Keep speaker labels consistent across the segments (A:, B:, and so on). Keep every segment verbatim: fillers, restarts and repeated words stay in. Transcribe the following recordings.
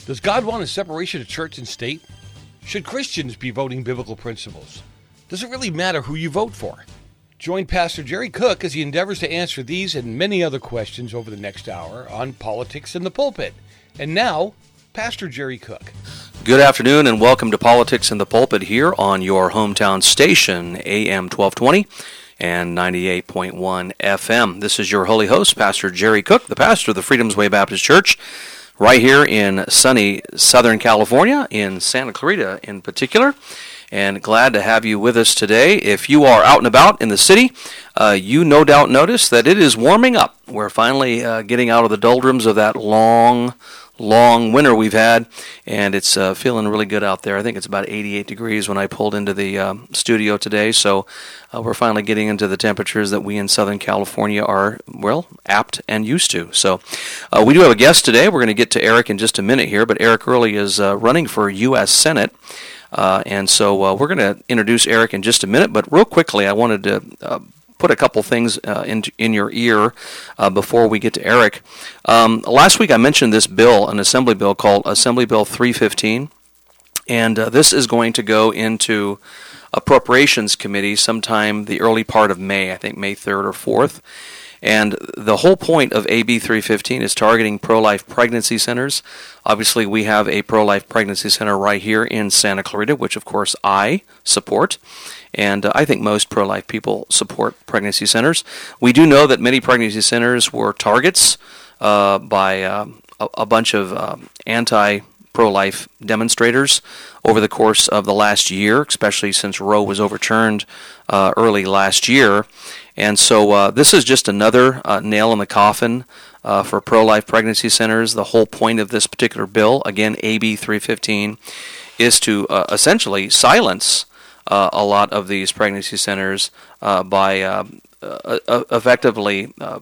A: Does God want a separation of church and state? Should Christians be voting biblical principles? Does it really matter who you vote for? Join Pastor Jerry Cook as he endeavors to answer these and many other questions over the next hour on Politics in the Pulpit. And now, Pastor Jerry Cook.
B: Good afternoon and welcome to Politics in the Pulpit here on your hometown station, A M twelve twenty and ninety-eight point one F M. This is your holy host, Pastor Jerry Cook, the pastor of the Freedom's Way Baptist Church, right here in sunny Southern California, in Santa Clarita in particular. And glad to have you with us today. If you are out and about in the city, uh, you no doubt notice that it is warming up. We're finally uh, getting out of the doldrums of that long, long winter we've had, and it's uh, feeling really good out there. I think it's about eighty-eight degrees when I pulled into the uh, studio today, so uh, we're finally getting into the temperatures that we in Southern California are, well, apt and used to. So uh, we do have a guest today. We're going to get to Eric in just a minute here, but Eric Early is uh, running for U S Senate. Uh, and so uh, we're going to introduce Eric in just a minute, but real quickly I wanted to uh, put a couple things uh, in, in your ear uh, before we get to Eric. Um, last week I mentioned this bill, an assembly bill called Assembly Bill three fifteen, and uh, this is going to go into Appropriations Committee sometime the early part of May, I think May third or fourth. And the whole point of A B three fifteen is targeting pro-life pregnancy centers. Obviously, we have a pro-life pregnancy center right here in Santa Clarita, which, of course, I support. And uh, I think most pro-life people support pregnancy centers. We do know that many pregnancy centers were targets uh, by uh, a, a bunch of uh, anti-pro-life demonstrators over the course of the last year, especially since Roe was overturned uh, early last year. And so uh, this is just another uh, nail in the coffin uh, for pro-life pregnancy centers. The whole point of this particular bill, again, A B three fifteen, is to uh, essentially silence uh, a lot of these pregnancy centers uh, by uh, uh, effectively uh,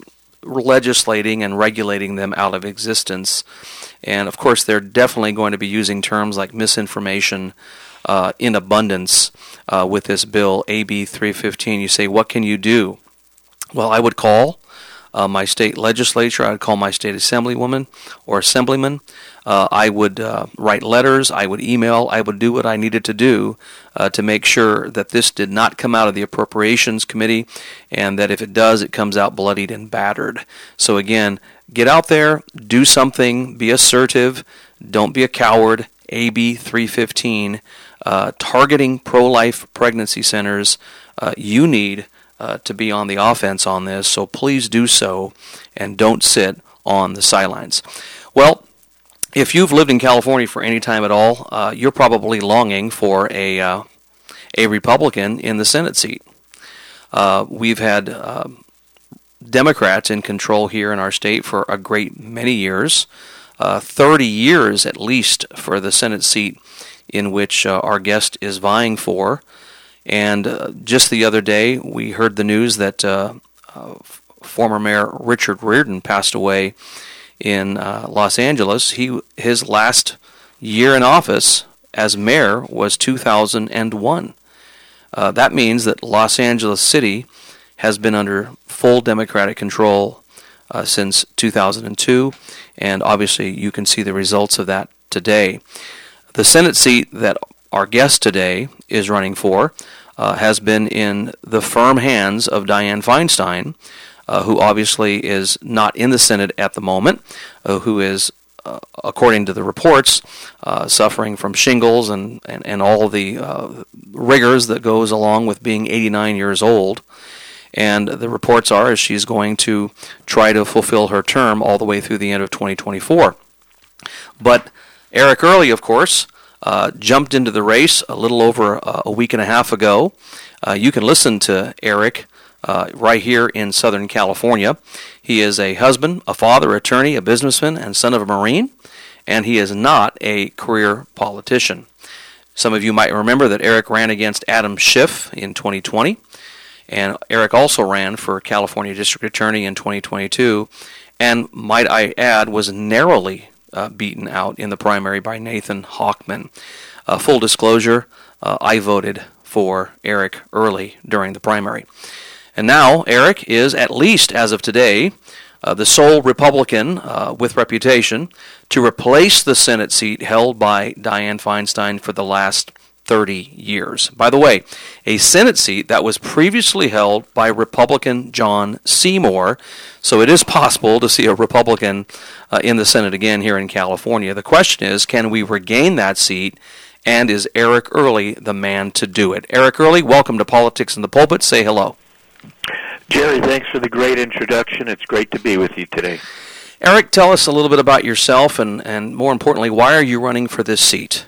B: legislating and regulating them out of existence. And, of course, they're definitely going to be using terms like misinformation Uh, in abundance uh, with this bill, A B three fifteen. You say, what can you do? Well, I would call uh, my state legislature. I would call my state assemblywoman or assemblyman. Uh, I would uh, write letters. I would email. I would do what I needed to do uh, to make sure that this did not come out of the Appropriations Committee, and that if it does, it comes out bloodied and battered. So again, get out there, do something, be assertive, don't be a coward. A B three fifteen, uh, targeting pro-life pregnancy centers. Uh, you need uh, to be on the offense on this, so please do so and don't sit on the sidelines. Well, if you've lived in California for any time at all, uh, you're probably longing for a uh, a Republican in the Senate seat. Uh, we've had uh, Democrats in control here in our state for a great many years. Uh, thirty years at least for the Senate seat in which uh, our guest is vying for. And uh, just the other day, we heard the news that uh, uh, former Mayor Richard Riordan passed away in uh, Los Angeles. He his last year in office as mayor was two thousand one. Uh, that means that Los Angeles City has been under full Democratic control Uh, since two thousand two, and obviously you can see the results of that today. The Senate seat that our guest today is running for uh, has been in the firm hands of Dianne Feinstein, uh, who obviously is not in the Senate at the moment, uh, who is, uh, according to the reports, uh, suffering from shingles and, and, and all the uh, rigors that goes along with being eighty-nine years old. And the reports are as she's going to try to fulfill her term all the way through the end of twenty twenty-four. But Eric Early, of course, uh, jumped into the race a little over uh, a week and a half ago. Uh, you can listen to Eric uh, right here in Southern California. He is a husband, a father, attorney, a businessman, and son of a Marine, and he is not a career politician. Some of you might remember that Eric ran against Adam Schiff in twenty twenty. And Eric also ran for California District Attorney in twenty twenty-two, and might I add, was narrowly uh, beaten out in the primary by Nathan Hochman. Uh, full disclosure, uh, I voted for Eric Early during the primary. And now Eric is, at least as of today, uh, the sole Republican uh, with reputation to replace the Senate seat held by Dianne Feinstein for the last thirty years. By the way, a Senate seat that was previously held by Republican John Seymour, so it is possible to see a Republican uh, in the Senate again here in California. The question is, can we regain that seat, and is Eric Early the man to do it? Eric Early, welcome to Politics in the Pulpit. Say hello.
C: Jerry, thanks for the great introduction. It's great to be with you today.
B: Eric, tell us a little bit about yourself, and, and more importantly, why are you running for this seat?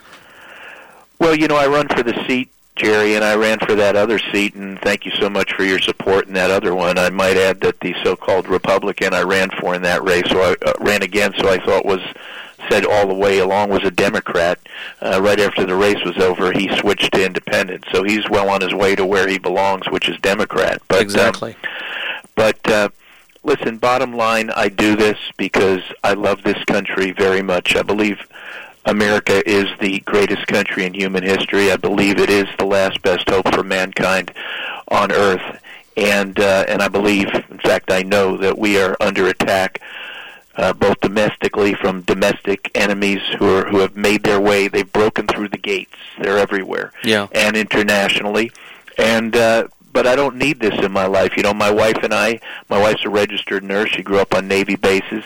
C: Well, you know, I run for the seat, Jerry, and I ran for that other seat, and thank you so much for your support in that other one. I might add that the so-called Republican I ran for in that race, so I uh, ran again, so I thought was said all the way along, was a Democrat. Uh, right after the race was over, he switched to independent, so he's well on his way to where he belongs, which is Democrat. But,
B: exactly.
C: Um, but uh, listen, bottom line, I do this because I love this country very much. I believe America is the greatest country in human history. I believe it is the last best hope for mankind on earth. And uh, and I believe, in fact, I know that we are under attack, uh, both domestically from domestic enemies who are who have made their way. They've broken through the gates. They're everywhere.
B: Yeah.
C: And internationally. And uh, but I don't need this in my life. You know, my wife and I, my wife's a registered nurse. She grew up on Navy bases.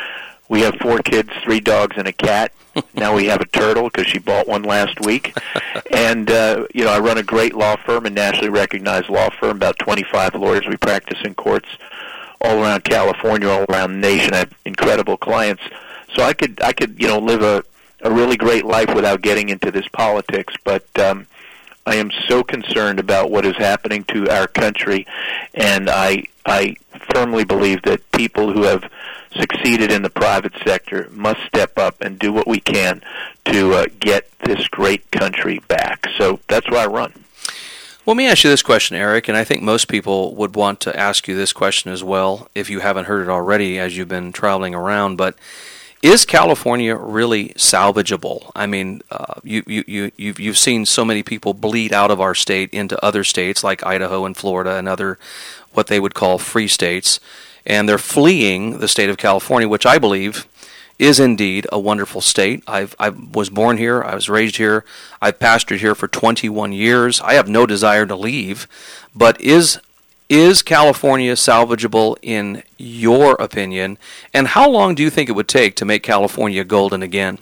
C: We have four kids, three dogs, and a cat. Now we have a turtle because she bought one last week. And, uh, you know, I run a great law firm, a nationally recognized law firm, about twenty-five lawyers. We practice in courts all around California, all around the nation. I have incredible clients. So I could, I could, you know, live a, a really great life without getting into this politics. But um, I am so concerned about what is happening to our country, and I, I firmly believe that people who have succeeded in the private sector must step up and do what we can to uh, get this great country back. So that's why I run.
B: Well, let me ask you this question, Eric, and I think most people would want to ask you this question as well if you haven't heard it already as you've been traveling around, but is California really salvageable? I mean, uh, you, you, you, you've, you've seen so many people bleed out of our state into other states like Idaho and Florida and other what they would call free states, and they're fleeing the state of California, which I believe is indeed a wonderful state. I've, I was born here. I was raised here. I've pastored here for twenty-one years. I have no desire to leave. But is is California salvageable in your opinion? And how long do you think it would take to make California golden again?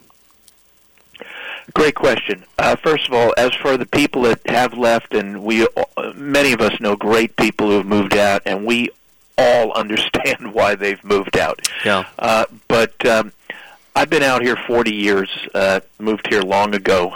C: Great question. Uh, first of all, as for the people that have left, and we, uh, many of us know great people who have moved out, and we all understand why they've moved out.
B: Yeah.
C: Uh, but um, I've been out here forty years, uh, moved here long ago,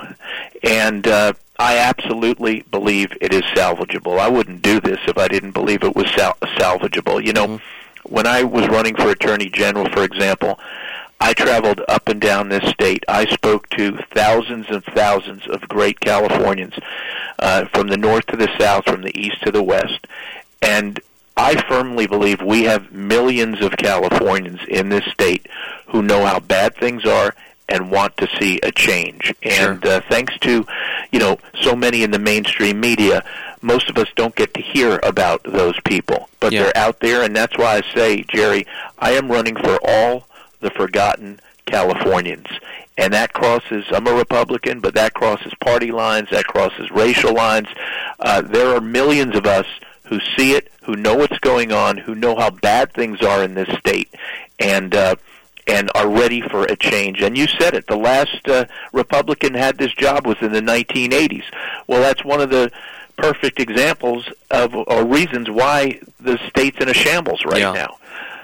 C: and uh, I absolutely believe it is salvageable. I wouldn't do this if I didn't believe it was sal- salvageable. You know, mm-hmm. when I was running for Attorney General, for example, I traveled up and down this state. I spoke to thousands and thousands of great Californians uh, from the north to the south, from the east to the west, and I firmly believe we have millions of Californians in this state who know how bad things are and want to see a change. And
B: sure.
C: uh, thanks to, you know, so many in the mainstream media, most of us don't get to hear about those people. But
B: yeah.
C: they're out there, and that's why I say, Jerry, I am running for all the forgotten Californians. And that crosses, I'm a Republican, but that crosses party lines, that crosses racial lines. Uh, there are millions of us who see it, who know what's going on, who know how bad things are in this state, and uh, and are ready for a change. And you said it, the last uh, Republican had this job was in the nineteen eighties. Well, that's one of the perfect examples of or reasons why the state's in a shambles right
B: yeah.
C: now.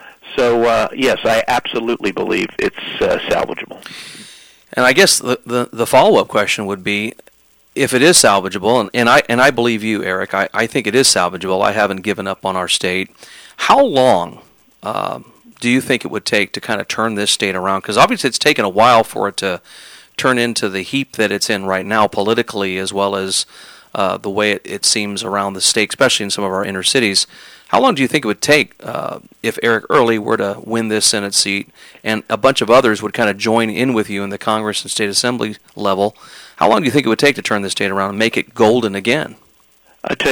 C: So, uh, yes, I absolutely believe it's uh, salvageable.
B: And I guess the, the, the follow-up question would be, if it is salvageable, and, and I and I believe you, Eric, I, I think it is salvageable. I haven't given up on our state. How long um, do you think it would take to kind of turn this state around? Because obviously it's taken a while for it to turn into the heap that it's in right now politically, as well as uh, the way it, it seems around the state, especially in some of our inner cities. How long do you think it would take uh, if Eric Early were to win this Senate seat and a bunch of others would kind of join in with you in the Congress and State Assembly level? How long do you think it would take to turn this state around and make it golden again?
C: I tell you,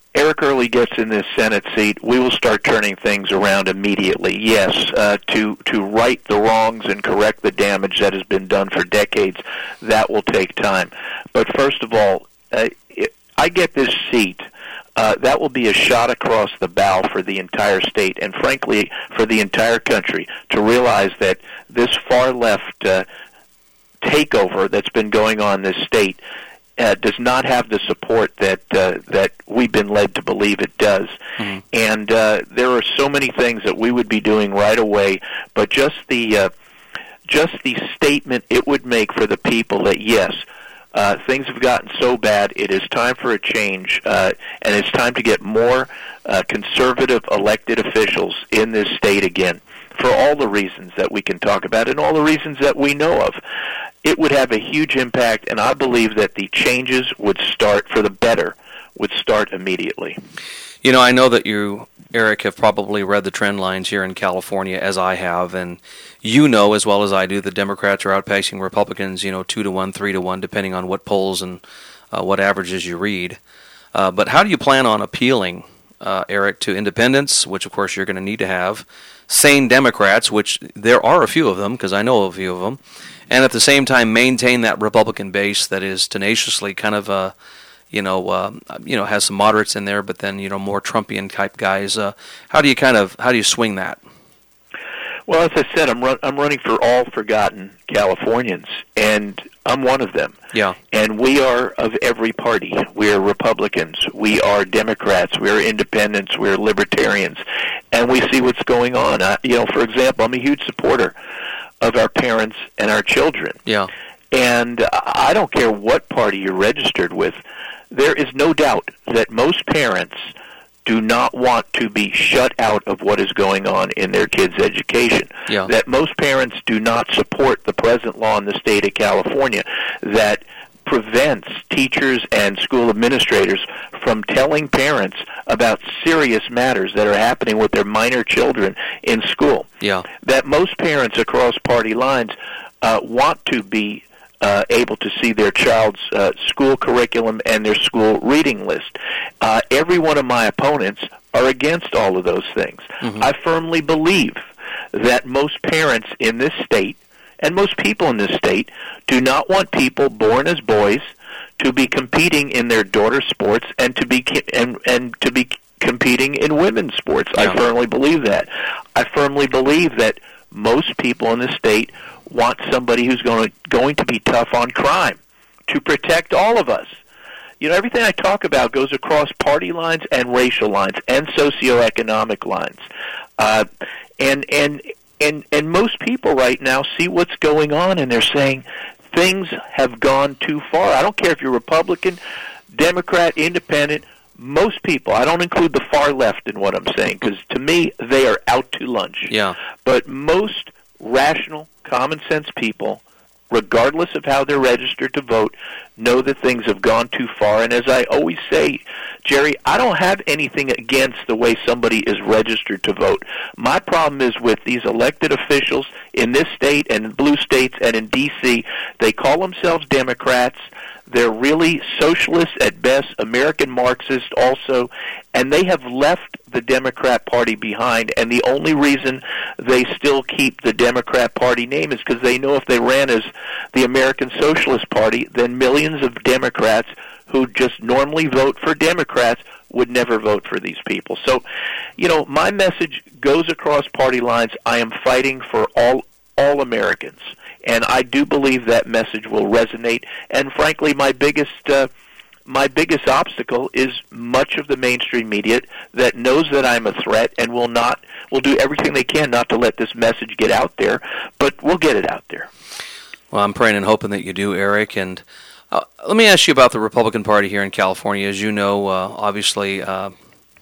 C: Eric Early gets in this Senate seat, we will start turning things around immediately. Yes, uh, to to right the wrongs and correct the damage that has been done for decades, that will take time. But first of all, uh, it, I get this seat. Uh, that will be a shot across the bow for the entire state and, frankly, for the entire country to realize that this far-left uh, takeover that's been going on in this state uh, does not have the support that uh, that we've been led to believe it does. Mm-hmm. And uh, there are so many things that we would be doing right away, but just the uh, just the statement it would make for the people that, yes, Uh, things have gotten so bad, it is time for a change, uh, and it's time to get more uh, conservative elected officials in this state again, for all the reasons that we can talk about and all the reasons that we know of. It would have a huge impact, and I believe that the changes would start, for the better, would start immediately.
B: You know, I know that you, Eric, have probably read the trend lines here in California, as I have, and you know as well as I do the Democrats are outpacing Republicans, you know, two to one, three to one, depending on what polls and uh, what averages you read. Uh, but how do you plan on appealing, uh, Eric, to independents, which of course you're going to need to have, sane Democrats, which there are a few of them, because I know a few of them, and at the same time maintain that Republican base that is tenaciously kind of a you know, uh, you know, has some moderates in there, but then, you know, more Trumpian type guys. Uh, how do you kind of, how do you swing that?
C: Well, as I said, I'm run, I'm running for all forgotten Californians, and I'm one of them.
B: Yeah.
C: And we are of every party. We are Republicans. We are Democrats. We are independents. We are libertarians. And we see what's going on. Uh, you know, for example, I'm a huge supporter of our parents and our children.
B: Yeah.
C: And I don't care what party you're registered with. There is no doubt that most parents do not want to be shut out of what is going on in their kids' education.
B: Yeah.
C: That most parents do not support the present law in the state of California that prevents teachers and school administrators from telling parents about serious matters that are happening with their minor children in school.
B: Yeah.
C: That most parents across party lines uh, want to be Uh, able to see their child's uh, school curriculum and their school reading list. Uh, every one of my opponents are against all of those things. Mm-hmm. I firmly believe that most parents in this state and most people in this state do not want people born as boys to be competing in their daughter sports and to be and and to be competing in women's sports. Yeah. I firmly believe that. I firmly believe that most people in this state want somebody who's going to, going to be tough on crime, to protect all of us. You know, everything I talk about goes across party lines and racial lines and socioeconomic lines. Uh, and, and, and, and most people right now see what's going on, and they're saying things have gone too far. I don't care if you're Republican, Democrat, Independent, most people, I don't include the far left in what I'm saying, because to me, they are out to lunch.
B: Yeah.
C: But most rational, common-sense people, regardless of how they're registered to vote, know that things have gone too far. And as I always say, Jerry, I don't have anything against the way somebody is registered to vote. My problem is with these elected officials in this state and in blue states and in D C They call themselves Democrats. They're really socialists at best, American Marxists also, and they have left the Democrat Party behind, and the only reason they still keep the Democrat Party name is because they know if they ran as the American Socialist Party, then millions of Democrats who just normally vote for Democrats would never vote for these people. So, you know, my message goes across party lines. I am fighting for all all Americans. And I do believe that message will resonate. And frankly, my biggest uh, my biggest obstacle is much of the mainstream media that knows that I'm a threat and will not will do everything they can not to let this message get out there. But we'll get it out there.
B: Well, I'm praying and hoping that you do, Eric. And uh, let me ask you about the Republican Party here in California. As you know, uh, obviously, uh,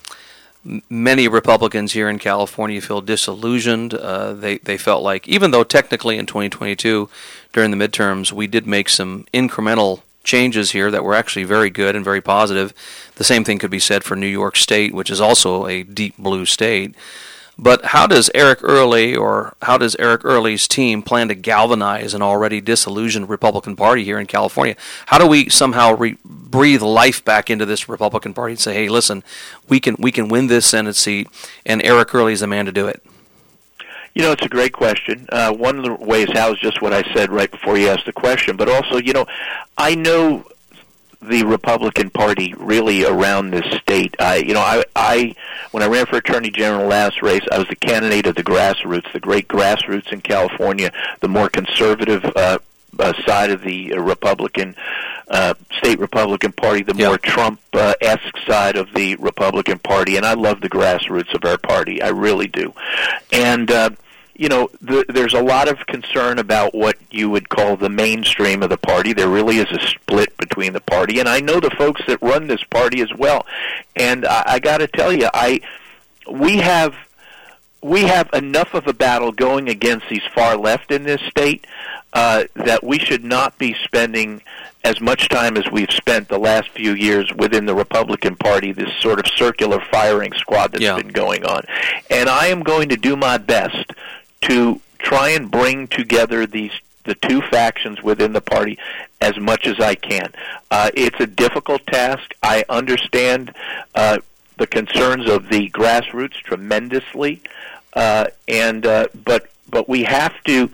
B: many Republicans here in California feel disillusioned. Uh, they they felt like, even though technically in twenty twenty-two, during the midterms, we did make some incremental changes here that were actually very good and very positive. The same thing could be said for New York State, which is also a deep blue state. But how does Eric Early or how does Eric Early's team plan to galvanize an already disillusioned Republican Party here in California? How do we somehow re- breathe life back into this Republican Party and say, hey, listen, we can we can win this Senate seat, and Eric Early is the man to do it?
C: You know, it's a great question. Uh, one of the ways how is just what I said right before you asked the question, but also, you know, I know the Republican Party really around this state. I, you know, I, I, when I ran for Attorney General last race, I was the candidate of the grassroots, the great grassroots in California, the more conservative uh, uh, side of the uh, Republican, uh, state Republican Party, the more
B: yep.
C: Trump-esque side of the Republican Party, and I love the grassroots of our party. I really do. And, uh, you know, the, there's a lot of concern about what you would call the mainstream of the party. There really is a split between the party, and I know the folks that run this party as well. And I, I got to tell you, I we have we have enough of a battle going against these far left in this state uh, that we should not be spending as much time as we've spent the last few years within the Republican Party, this sort of circular firing squad that's
B: yeah.
C: been going on. And I am going to do my best to try and bring together these the two factions within the party as much as I can. Uh, it's a difficult task. I understand uh, the concerns of the grassroots tremendously, uh, and uh, but but we have to.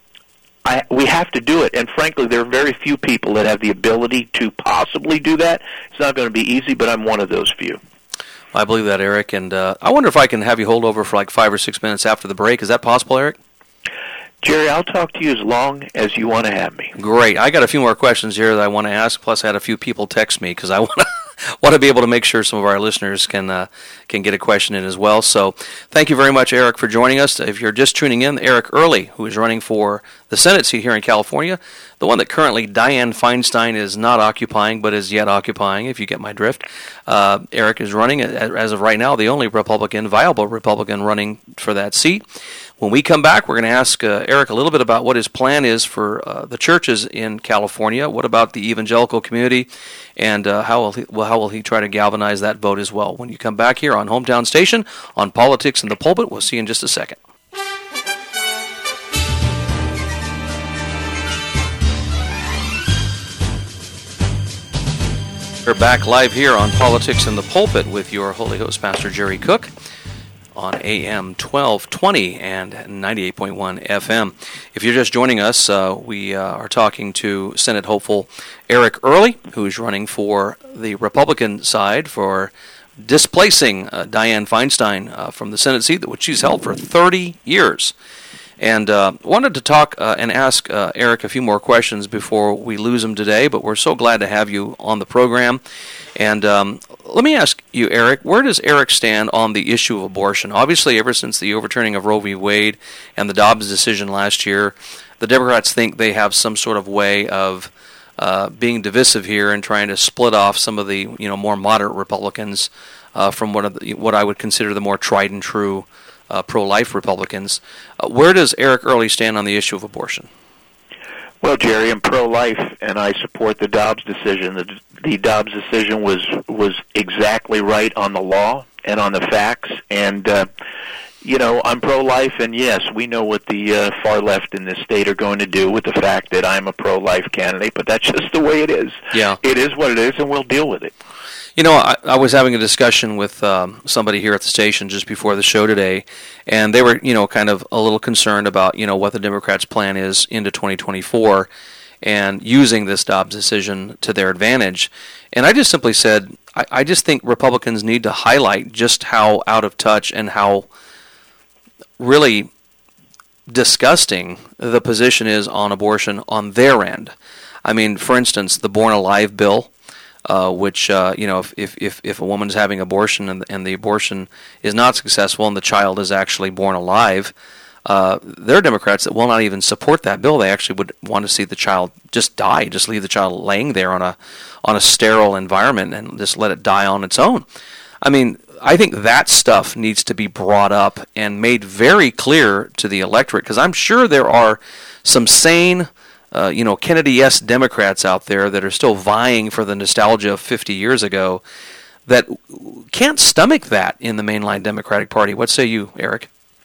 C: I, we have to do it, and frankly, there are very few people that have the ability to possibly do that. It's not going to be easy, but I'm one of those few.
B: I believe that, Eric, and uh, I wonder if I can have you hold over for like five or six minutes after the break. Is that possible, Eric?
C: Jerry, I'll talk to you as long as you want to have me.
B: Great. I got a few more questions here that I want to ask, plus I had a few people text me because I want to want to be able to make sure some of our listeners can uh, can get a question in as well. So thank you very much, Eric, for joining us. If you're just tuning in, Eric Early, who is running for the Senate seat here in California, the one that currently Dianne Feinstein is not occupying but is yet occupying, if you get my drift. Uh, Eric is running, as of right now, the only Republican, viable Republican running for that seat. When we come back, we're going to ask uh, Eric a little bit about what his plan is for uh, the churches in California. What about the evangelical community, and uh, how will he, well, how will he try to galvanize that vote as well? When you come back here on Hometown Station on Politics in the Pulpit, we'll see you in just a second. We're back live here on Politics in the Pulpit with your Holy Host, Pastor Jerry Cook, on A M twelve twenty and ninety-eight point one F M. If you're just joining us, uh, we uh, are talking to Senate hopeful Eric Early, who is running for the Republican side for displacing uh, Dianne Feinstein uh, from the Senate seat, which she's held for thirty years. And uh, wanted to talk uh, and ask uh, Eric a few more questions before we lose him today, but we're so glad to have you on the program. And um, let me ask you, Eric, where does Eric stand on the issue of abortion? Obviously, ever since the overturning of Roe v. Wade and the Dobbs decision last year, the Democrats think they have some sort of way of uh, being divisive here and trying to split off some of the you know more moderate Republicans uh, from one of the, what I would consider the more tried and true Uh, pro-life Republicans. Uh, where does Eric Early stand on the issue of abortion?
C: Well, Jerry, I'm pro-life, and I support the Dobbs decision. The, the Dobbs decision was was exactly right on the law and on the facts, and uh, you know, I'm pro-life, and yes, we know what the uh, far left in this state are going to do with the fact that I'm a pro-life candidate, but that's just the way it is.
B: Yeah.
C: It is what it is, and we'll deal with it.
B: You know, I, I was having a discussion with um, somebody here at the station just before the show today, and they were, you know, kind of a little concerned about, you know, what the Democrats' plan is into twenty twenty-four and using this Dobbs decision to their advantage. And I just simply said, I, I just think Republicans need to highlight just how out of touch and how really disgusting the position is on abortion on their end. I mean, for instance, the Born Alive bill, Uh, which, uh, you know, if, if, if a woman's having abortion and, and the abortion is not successful and the child is actually born alive, uh, there are Democrats that will not even support that bill. They actually would want to see the child just die, just leave the child laying there on a on a sterile environment and just let it die on its own. I mean, I think that stuff needs to be brought up and made very clear to the electorate, because I'm sure there are some sane Uh, you know, Kennedy-esque Democrats out there that are still vying for the nostalgia of fifty years ago that can't stomach that in the mainline Democratic Party. What say you, Eric?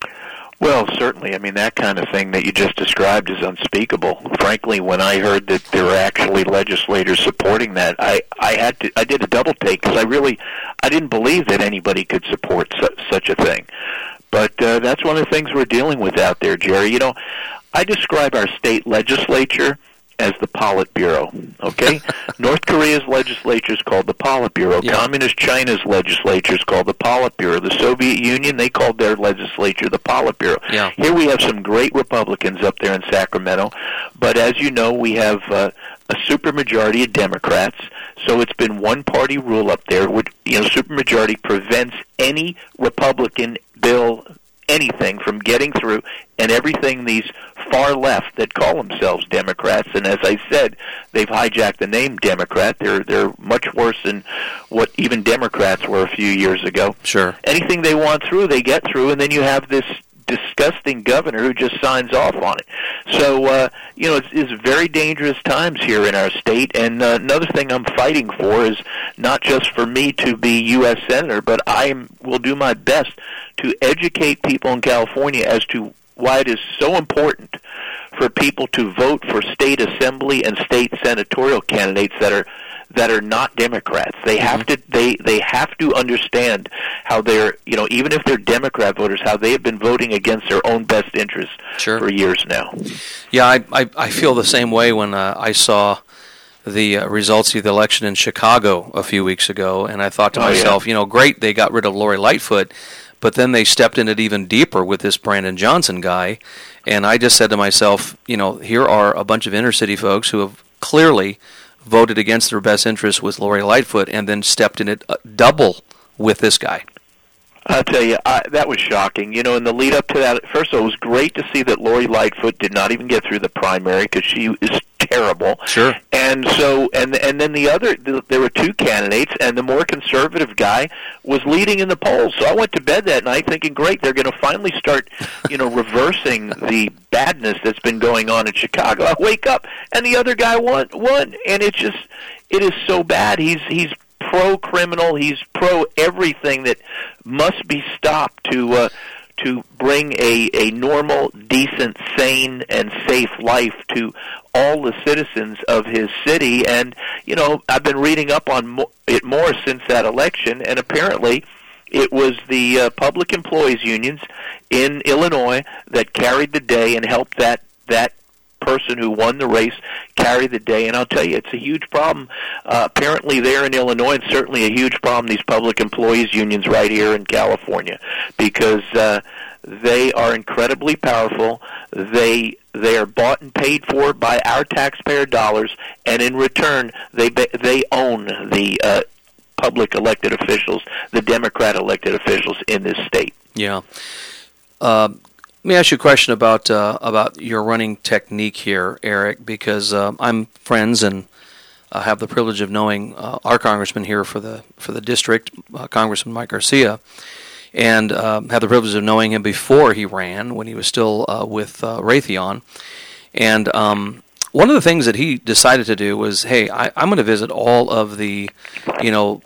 C: Well, certainly. I mean, that kind of thing that you just described is unspeakable. Frankly, when I heard that there were actually legislators supporting that, I, I had to I did a double take because I really I didn't believe that anybody could support su- such a thing. But uh, that's one of the things we're dealing with out there, Jerry. You know, I describe our state legislature as the Politburo, okay? North Korea's legislature is called the Politburo.
B: Yeah.
C: Communist China's legislature is called the Politburo. The Soviet Union, they called their legislature the Politburo.
B: Yeah.
C: Here we have some great Republicans up there in Sacramento, but as you know, we have uh, a supermajority of Democrats, so it's been one-party rule up there. Which, you know, supermajority prevents any Republican bill, anything from getting through, and everything these far left that call themselves Democrats, and as I said, they've hijacked the name Democrat. They're they're much worse than what even Democrats were a few years ago.
B: Sure.
C: Anything they want through, they get through, and then you have this disgusting governor who just signs off on it. So, uh, you know, it's, it's very dangerous times here in our state, and uh, another thing I'm fighting for is not just for me to be U S Senator, but I am, will do my best to educate people in California as to why it is so important for people to vote for state assembly and state senatorial candidates that are that are not Democrats. They have mm-hmm. to they they have to understand how they're, you know, even if they're Democrat voters, how they have been voting against their own best interests
B: sure.
C: for years now.
B: Yeah, I I, I feel the same way when uh, I saw the uh, results of the election in Chicago a few weeks ago, and I thought to
C: oh,
B: myself,
C: yeah.
B: you know, great, they got rid of Lori Lightfoot, but then they stepped in it even deeper with this Brandon Johnson guy, and I just said to myself, you know, here are a bunch of inner city folks who have clearly voted against their best interests with Lori Lightfoot and then stepped in it uh, double with this guy.
C: I'll tell you, I, that was shocking. You know, in the lead up to that, first of all, it was great to see that Lori Lightfoot did not even get through the primary because she is terrible.
B: Sure.
C: And so, and and then the other, there were two candidates, and the more conservative guy was leading in the polls. So I went to bed that night thinking, great, they're going to finally start, you know, reversing the badness that's been going on in Chicago. I wake up, and the other guy won, won, and it's just, it is so bad. He's he's. pro-criminal, he's pro-everything that must be stopped to uh, to bring a, a normal, decent, sane, and safe life to all the citizens of his city. And, you know, I've been reading up on mo- it more since that election, and apparently it was the uh, public employees unions in Illinois that carried the day and helped that that person who won the race carry the day. And I'll tell you, it's a huge problem uh, apparently there in Illinois, and certainly a huge problem, these public employees unions right here in California, because uh, they are incredibly powerful. They they are bought and paid for by our taxpayer dollars, and in return they they own the uh, public elected officials, the Democrat elected officials in this state.
B: Yeah. Uh, Let me ask you a question about uh, about your running technique here, Eric, because uh, I'm friends and uh, have the privilege of knowing uh, our congressman here for the for the district, uh, Congressman Mike Garcia, and uh, have the privilege of knowing him before he ran, when he was still uh, with uh, Raytheon. And um, one of the things that he decided to do was, hey, I, I'm going to visit all of the, you know,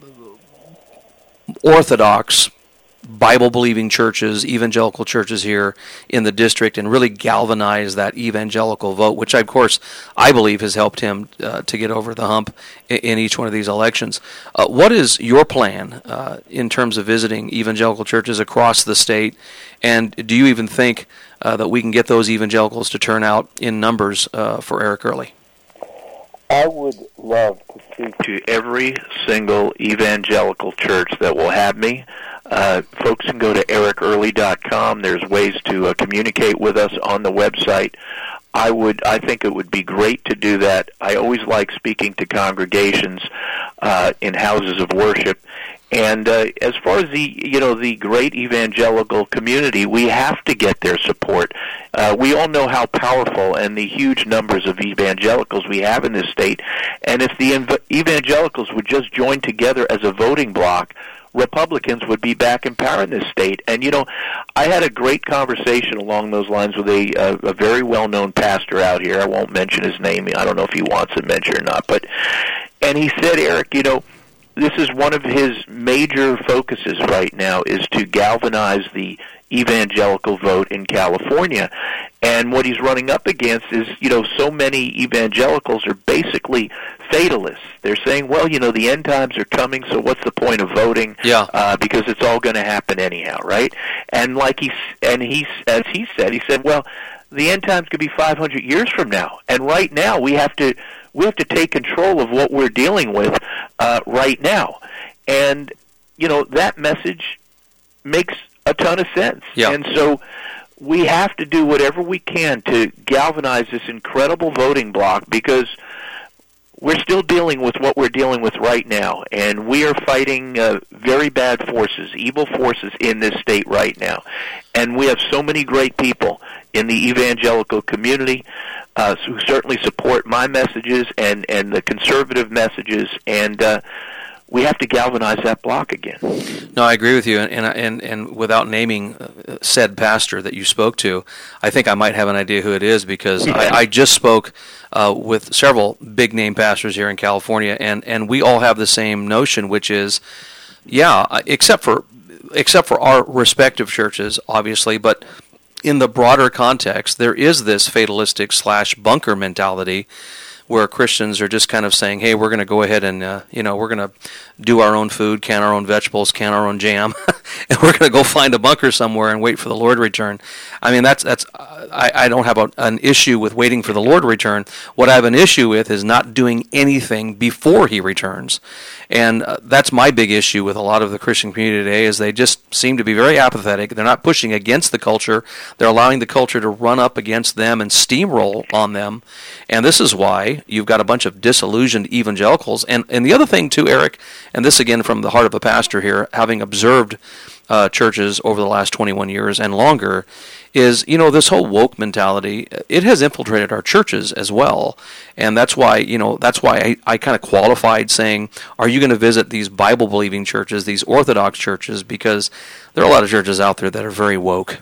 B: Orthodox, Bible-believing churches, evangelical churches here in the district, and really galvanize that evangelical vote, which, of course, I believe has helped him uh, to get over the hump in, in each one of these elections. Uh, what is your plan uh, in terms of visiting evangelical churches across the state, and do you even think uh, that we can get those evangelicals to turn out in numbers uh, for Eric Early?
C: I would love to speak to every single evangelical church that will have me. Uh, folks can go to eric early dot com. There's ways to uh, communicate with us on the website. I would, I think it would be great to do that. I always like speaking to congregations uh, in houses of worship. And uh, as far as the, you know, the great evangelical community, we have to get their support. Uh, we all know how powerful and the huge numbers of evangelicals we have in this state. And if the ev- evangelicals would just join together as a voting bloc, Republicans would be back in power in this state. And, you know, I had a great conversation along those lines with a, a, a very well-known pastor out here. I won't mention his name. I don't know if he wants it mentioned or not. But, and he said, Eric, you know, this is one of his major focuses right now, is to galvanize the evangelical vote in California. And what he's running up against is, you know, so many evangelicals are basically fatalists. They're saying, well, you know, the end times are coming, so what's the point of voting?
B: Yeah.
C: Uh, because it's all going to happen anyhow, right? And like he, and he, as he said, he said, well, the end times could be five hundred years from now, and right now we have to we have to take control of what we're dealing with uh, right now. And you know, that message makes a ton of sense.
B: Yeah.
C: And so we have to do whatever we can to galvanize this incredible voting bloc, because we're still dealing with what we're dealing with right now, and we are fighting uh, very bad forces, evil forces in this state right now. And we have so many great people in the evangelical community uh, who certainly support my messages and, and the conservative messages, and uh, we have to galvanize that block again.
B: No, I agree with you, and and and without naming said pastor that you spoke to, I think I might have an idea who it is, because
C: yeah.
B: I, I just spoke uh, with several big name pastors here in California, and, and we all have the same notion, which is, yeah, except for except for our respective churches, obviously, but in the broader context, there is this fatalistic slash bunker mentality, where Christians are just kind of saying, hey, we're going to go ahead and, uh, you know, we're going to do our own food, can our own vegetables, can our own jam, and we're going to go find a bunker somewhere and wait for the Lord to return. I mean, that's, that's I, I don't have a, an issue with waiting for the Lord to return. What I have an issue with is not doing anything before He returns. And uh, that's my big issue with a lot of the Christian community today, is they just seem to be very apathetic. They're not pushing against the culture. They're allowing the culture to run up against them and steamroll on them. And this is why you've got a bunch of disillusioned evangelicals. And, and the other thing, too, Eric, and this again from the heart of a pastor here, having observed uh, churches over the last twenty-one years and longer, is, you know, this whole woke mentality, it has infiltrated our churches as well. And that's why, you know, that's why I, I kind of qualified saying, are you going to visit these Bible-believing churches, these Orthodox churches? Because there are a lot of churches out there that are very woke.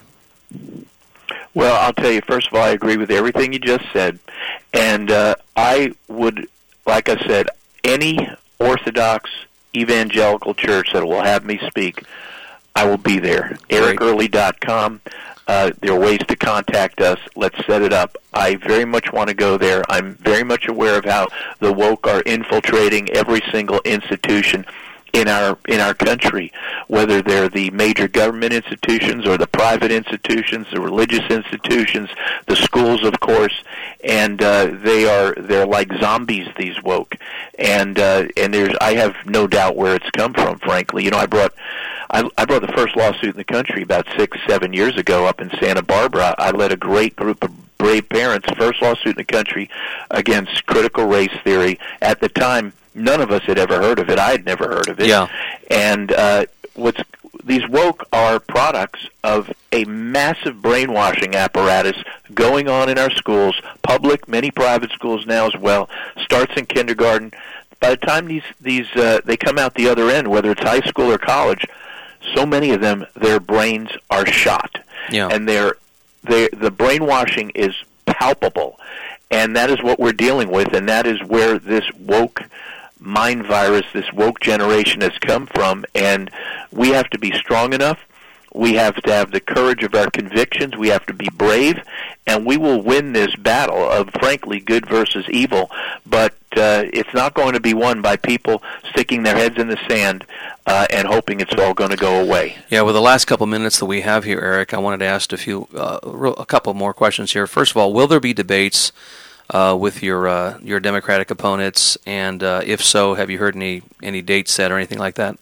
C: Well, I'll tell you, first of all, I agree with everything you just said. And uh, I would, like I said, any Orthodox evangelical church that will have me speak, I will be there. Eric Early dot com. Uh, there are ways to contact us. Let's set it up. I very much want to go there. I'm very much aware of how the woke are infiltrating every single institution in our in our country, whether they're the major government institutions or the private institutions, the religious institutions, the schools, of course, and uh, they are they're like zombies, these woke, and uh, and there's I have no doubt where it's come from. Frankly, you know, I brought I, I brought the first lawsuit in the country about six seven years ago up in Santa Barbara. I led a great group of brave parents, first lawsuit in the country against critical race theory. At the time, none of us had ever heard of it. I had never heard of it.
B: Yeah.
C: And uh, what's these woke are products of a massive brainwashing apparatus going on in our schools, public, many private schools now as well. Starts in kindergarten. By the time these these uh, they come out the other end, whether it's high school or college, so many of them, their brains are shot,
B: Yeah.
C: and they're they the brainwashing is palpable, and that is what we're dealing with, and that is where this woke mind virus, this woke generation has come from, and we have to be strong enough. We have to have the courage of our convictions. We have to be brave, and we will win this battle of, frankly, good versus evil. But uh, it's not going to be won by people sticking their heads in the sand uh, and hoping it's all going to go away.
B: Yeah, with the last couple minutes that we have here, Eric, I wanted to ask a few, uh, a couple more questions here. First of all, will there be debates uh, with your uh, your Democratic opponents? And uh, if so, have you heard any any dates set or anything like that?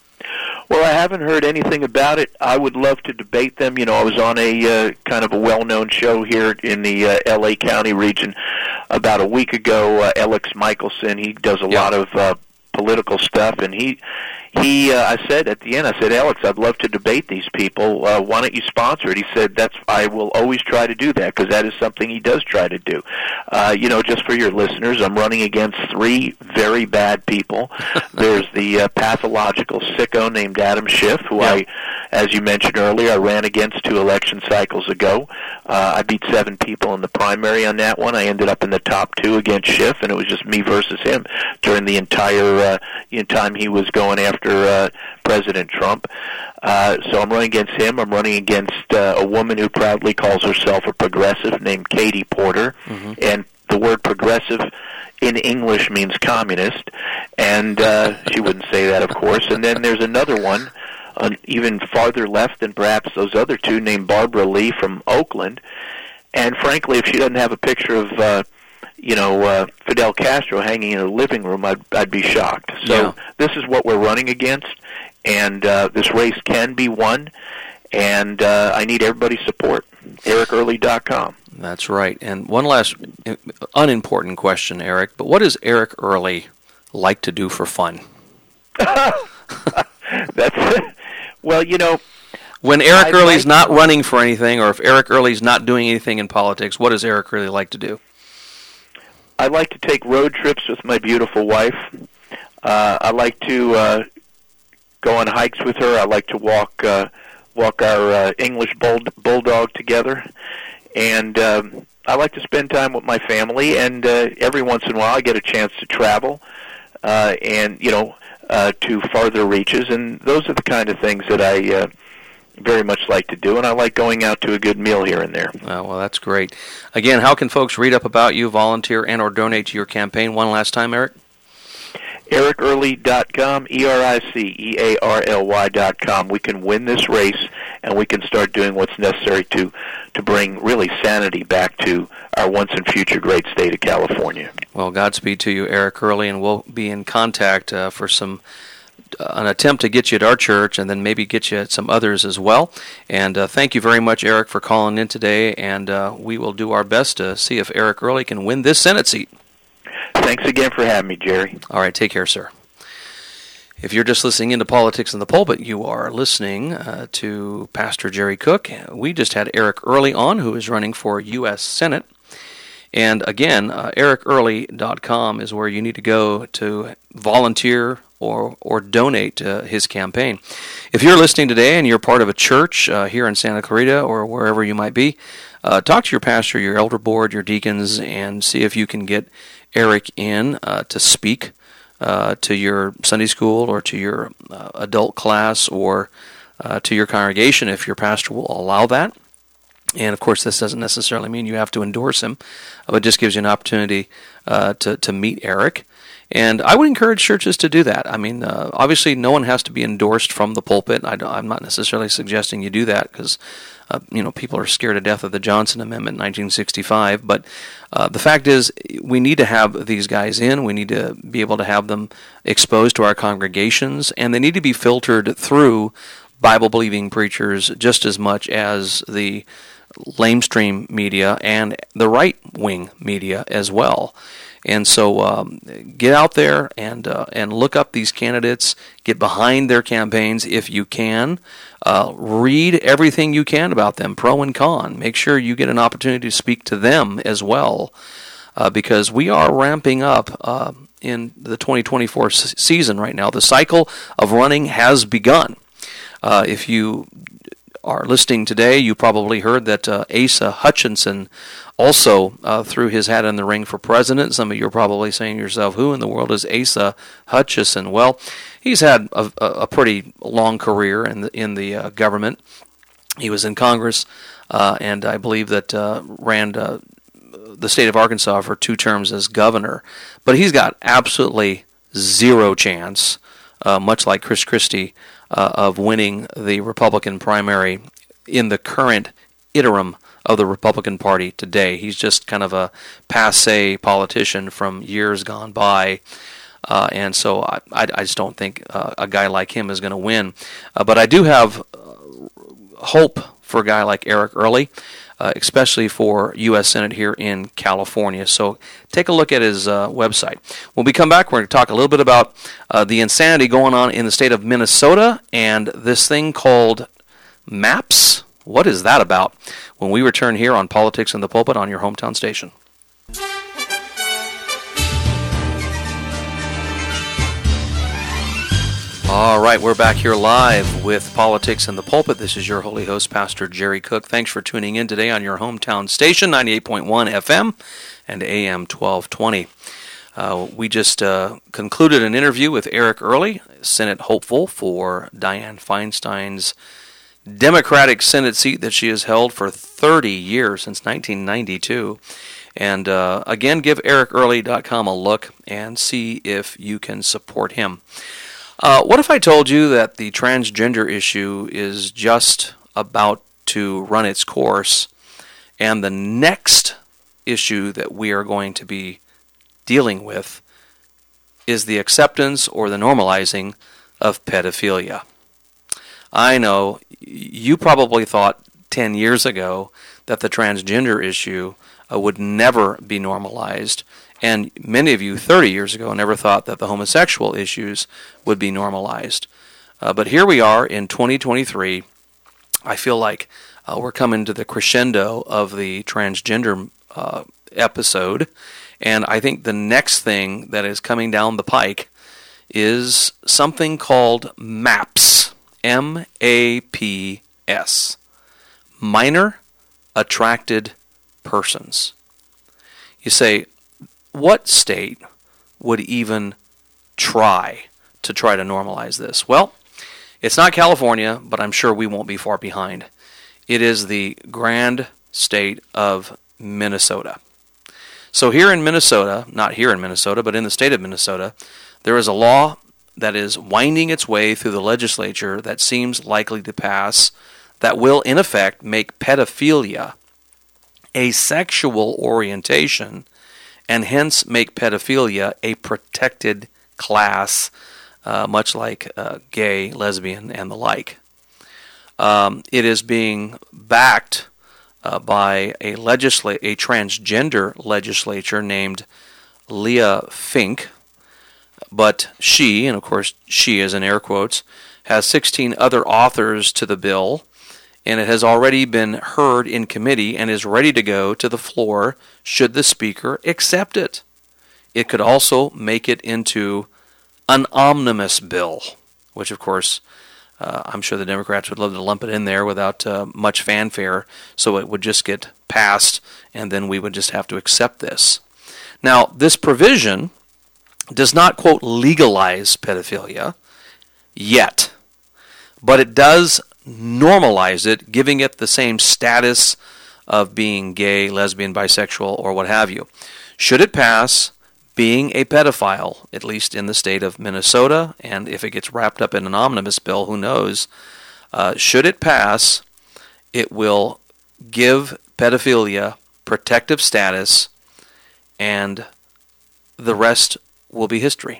C: Well, I haven't heard anything about it. I would love to debate them. You know, I was on a uh, kind of a well-known show here in the uh, L A County region about a week ago. Uh, Alex Michelson, he does a
B: yeah.
C: lot of uh, political stuff, and he he. Uh, I said at the end, I said, Alex, I'd love to debate these people. Uh, why don't you sponsor it? He said, that's I will always try to do that, because that is something he does try to do. Uh, you know, just for your listeners, I'm running against three very bad people. There's the uh, pathological sicko named Adam Schiff, who
B: yeah.
C: I, as you mentioned earlier, I ran against two election cycles ago. Uh, I beat seven people in the primary on that one. I ended up in the top two against Schiff, and it was just me versus him during the entire uh, the time he was going after uh, President Trump. Uh, so I'm running against him. I'm running against uh, a woman who proudly calls herself a progressive named Katie Porter, mm-hmm. and the word progressive in English means communist, and uh, she wouldn't say that, of course. And then there's another one, uh, even farther left than perhaps those other two, named Barbara Lee from Oakland. And frankly, if she doesn't have a picture of, uh, you know, uh, Fidel Castro hanging in her living room, I'd, I'd be shocked. So
B: yeah.
C: This is what we're running against, and uh, this race can be won, and uh, I need everybody's support. Eric Early dot com.
B: That's right. And one last unimportant question, Eric, but what does Eric Early like to do for fun?
C: That's well, you know,
B: when Eric
C: I'd
B: Early's
C: like,
B: not running for anything, or if Eric Early's not doing anything in politics, what does Eric Early like to do?
C: I like to take road trips with my beautiful wife. Uh, I like to uh, go on hikes with her. I like to walk uh, walk our uh, English bull- bulldog together. And um, I like to spend time with my family, and uh, every once in a while I get a chance to travel uh, and, you know, uh, to farther reaches. And those are the kind of things that I uh, very much like to do, and I like going out to a good meal here and there.
B: Oh, well, that's great. Again, how can folks read up about you, volunteer, and or donate to your campaign? One last time, Eric.
C: Eric Early dot com, E R I C E A R L Y dot com. We can win this race, and we can start doing what's necessary to, to bring really sanity back to our once and future great state of California.
B: Well, Godspeed to you, Eric Early, and we'll be in contact uh, for some uh, an attempt to get you at our church, and then maybe get you at some others as well. And uh, thank you very much, Eric, for calling in today, and uh, we will do our best to see if Eric Early can win this Senate seat.
C: Thanks again for having me, Jerry.
B: All right, take care, sir. If you're just listening into Politics in the Pulpit, you are listening uh, to Pastor Jerry Cook. We just had Eric Early on, who is running for U S Senate. And again, uh, Eric Early dot com is where you need to go to volunteer or or donate to his campaign. If you're listening today and you're part of a church uh, here in Santa Clarita or wherever you might be, uh, talk to your pastor, your elder board, your deacons, and see if you can get Eric in uh, to speak uh, to your Sunday school or to your uh, adult class or uh, to your congregation if your pastor will allow that. And of course, this doesn't necessarily mean you have to endorse him, but it just gives you an opportunity uh, to, to meet Eric. And I would encourage churches to do that. I mean, uh, obviously, no one has to be endorsed from the pulpit. I I'm not necessarily suggesting you do that because, uh, you know, people are scared to death of the Johnson Amendment in nineteen sixty-five. But uh, the fact is, we need to have these guys in. We need to be able to have them exposed to our congregations, and they need to be filtered through Bible-believing preachers just as much as the lamestream media and the right-wing media as well. And so um, get out there and uh, and look up these candidates, get behind their campaigns if you can. Uh, read everything you can about them, pro and con. Make sure you get an opportunity to speak to them as well, uh, because we are ramping up uh, in the twenty twenty-four s- season right now. The cycle of running has begun. Uh, if you are listening today, you probably heard that uh, Asa Hutchinson also uh, threw his hat in the ring for president. Some of you are probably saying to yourself, who in the world is Asa Hutchinson? Well, he's had a, a pretty long career in the, in the uh, government. He was in Congress, uh, and I believe that uh, ran uh, the state of Arkansas for two terms as governor. But he's got absolutely zero chance, uh, much like Chris Christie, Uh, of winning the Republican primary in the current interim of the Republican Party today. He's just kind of a passé politician from years gone by, uh, and so I, I, I just don't think uh, a guy like him is going to win. Uh, but I do have hope for a guy like Eric Early, uh, especially for U S Senate here in California. So take a look at his uh, website. When we come back, we're going to talk a little bit about uh, the insanity going on in the state of Minnesota and this thing called MAPS. What is that about? When we return here on Politics in the Pulpit on your hometown station. All right, we're back here live with Politics in the Pulpit. This is your holy host, Pastor Jerry Cook. Thanks for tuning in today on your hometown station, ninety-eight point one F M and A M twelve twenty. Uh, we just uh, concluded an interview with Eric Early, Senate hopeful for Dianne Feinstein's Democratic Senate seat that she has held for thirty years, since nineteen ninety-two. And uh, again, give eric early dot com a look and see if you can support him. Uh, what if I told you that the transgender issue is just about to run its course, and the next issue that we are going to be dealing with is the acceptance or the normalizing of pedophilia? I know you probably thought ten years ago that the transgender issue uh, would never be normalized. And many of you thirty years ago never thought that the homosexual issues would be normalized. Uh, but here we are in twenty twenty-three. I feel like uh, we're coming to the crescendo of the transgender uh, episode. And I think the next thing that is coming down the pike is something called MAPS. M A P S. Minor Attracted Persons. You say, what state would even try to try to normalize this? Well, it's not California, but I'm sure we won't be far behind. It is the grand state of Minnesota. So here in Minnesota, not here in Minnesota, but in the state of Minnesota, there is a law that is winding its way through the legislature that seems likely to pass that will, in effect, make pedophilia a sexual orientation, and hence make pedophilia a protected class, uh, much like uh, gay, lesbian, and the like. Um, it is being backed uh, by a legisla- a transgender legislature named Leah Fink, but she, and of course she is in air quotes, has sixteen other authors to the bill, and it has already been heard in committee and is ready to go to the floor should the Speaker accept it. It could also make it into an omnibus bill, which of course uh, I'm sure the Democrats would love to lump it in there without uh, much fanfare, so it would just get passed and then we would just have to accept this. Now, this provision does not, quote, legalize pedophilia yet, but it does normalize it, giving it the same status of being gay, lesbian, bisexual, or what have you. Should it pass, being a pedophile, at least in the state of Minnesota, and if it gets wrapped up in an omnibus bill, who knows, uh, should it pass, it will give pedophilia protective status, and the rest will be history.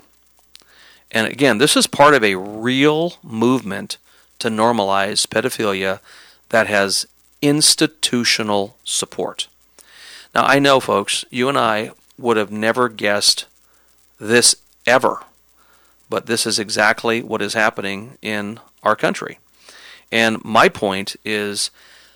B: And again, this is part of a real movement to normalize pedophilia that has institutional support. Now, I know, folks, you and I would have never guessed this ever, but this is exactly what is happening in our country. And my point is,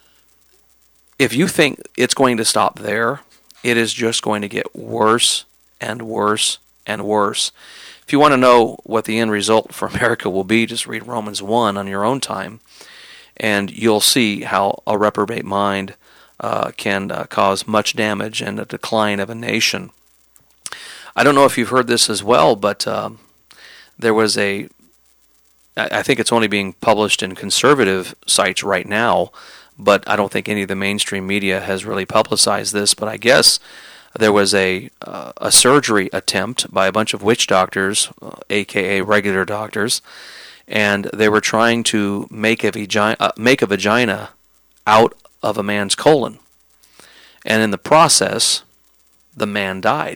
B: if you think it's going to stop there, it is just going to get worse and worse and worse. If you want to know what the end result for America will be, just read Romans one on your own time, and you'll see how a reprobate mind uh, can uh, cause much damage and a decline of a nation. I don't know if you've heard this as well, but uh, there was a, I think it's only being published in conservative sites right now, but I don't think any of the mainstream media has really publicized this, but I guess there was a uh, a surgery attempt by a bunch of witch doctors, uh, aka regular doctors, and they were trying to make a vagina uh, make a vagina out of a man's colon, and in the process, the man died.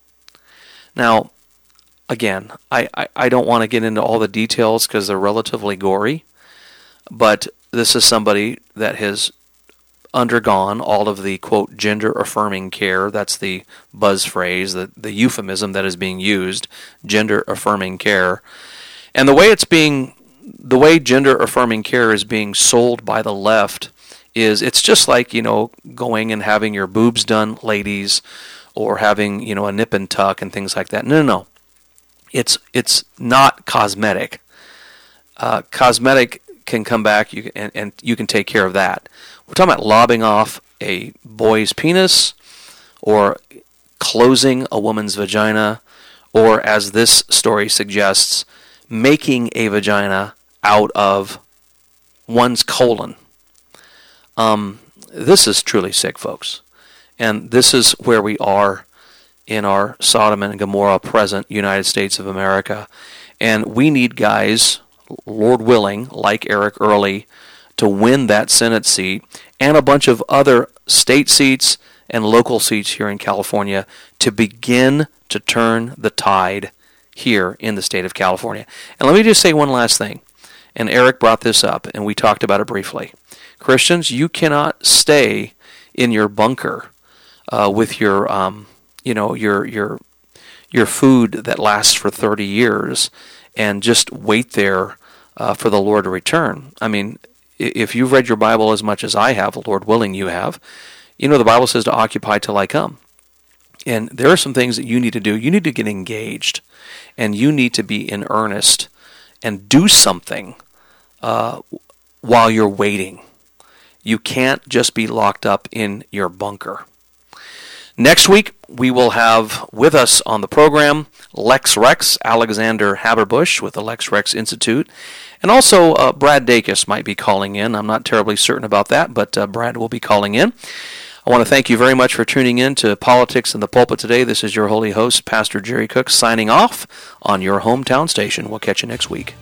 B: Now, again, I, I, I don't want to get into all the details because they're relatively gory, but this is somebody that has undergone all of the, quote, gender-affirming care. That's the buzz phrase, the, the euphemism that is being used, gender-affirming care. And the way it's being, the way gender-affirming care is being sold by the left is it's just like, you know, going and having your boobs done, ladies, or having, you know, a nip and tuck and things like that. No, no, no. It's, it's not cosmetic. uh, cosmetic can come back, you can, and, and you can take care of that. We're talking about lobbing off a boy's penis, or closing a woman's vagina, or, as this story suggests, making a vagina out of one's colon. Um, this is truly sick, folks. And this is where we are in our Sodom and Gomorrah present United States of America. And we need guys, Lord willing, like Eric Early, to win that Senate seat and a bunch of other state seats and local seats here in California to begin to turn the tide here in the state of California. And let me just say one last thing. And Eric brought this up, and we talked about it briefly. Christians, you cannot stay in your bunker uh, with your, um, you know, your your your food that lasts for thirty years, and just wait there uh, for the Lord to return. I mean, if you've read your Bible as much as I have, Lord willing, you have. You know, the Bible says to occupy till I come. And there are some things that you need to do. You need to get engaged, and you need to be in earnest and do something uh, while you're waiting. You can't just be locked up in your bunker. Next week, we will have with us on the program Lex Rex, Alexander Haberbush with the Lex Rex Institute. And also, uh, Brad Dacus might be calling in. I'm not terribly certain about that, but uh, Brad will be calling in. I want to thank you very much for tuning in to Politics in the Pulpit today. This is your holy host, Pastor Jerry Cook, signing off on your hometown station. We'll catch you next week.